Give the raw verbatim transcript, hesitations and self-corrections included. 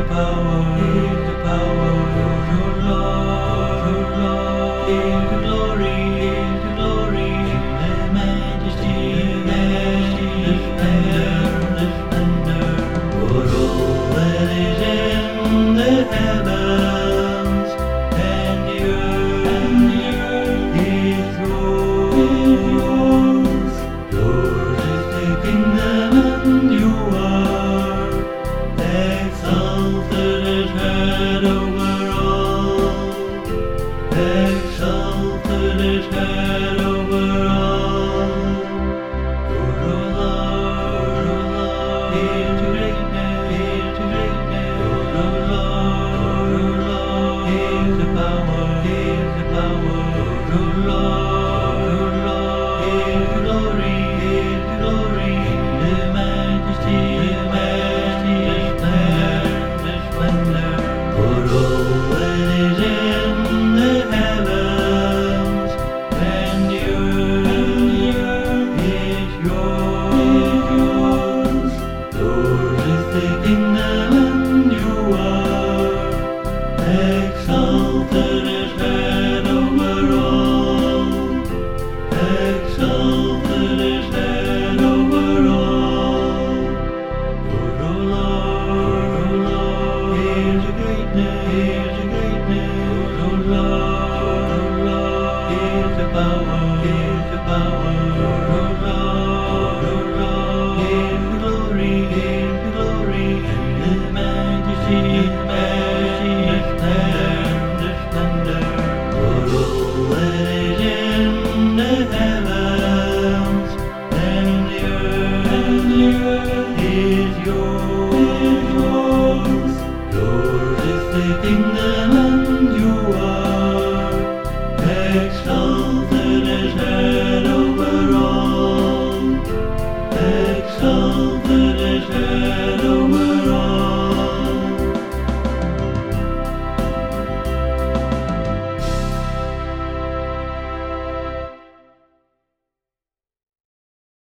power, is the power. Oh Lord, oh Lord, is the glory, is the glory, the majesty, the majesty, the splendor, the splendor. For all that is in the heavens and the earth, and the earth is yours. Yours is the kingdom, and you are exalted as head over all, exalted as head over all. Oh Lord, oh Lord, is the greatness, is the greatness. Oh Lord, oh Lord, is the power, is the power. Oh Lord, oh Lord, is the glory, is the glory, the majesty, the majesty, the splendor, the splendor. For all that is in the heavens and the earth, and the earth is yours. Yours is the kingdom, and you are exalted as head over all, exalted as head over all. Oh Lord, oh Lord, is the greatness, is the greatness. Oh Lord, oh Lord, is the power, is the power. Oh Lord.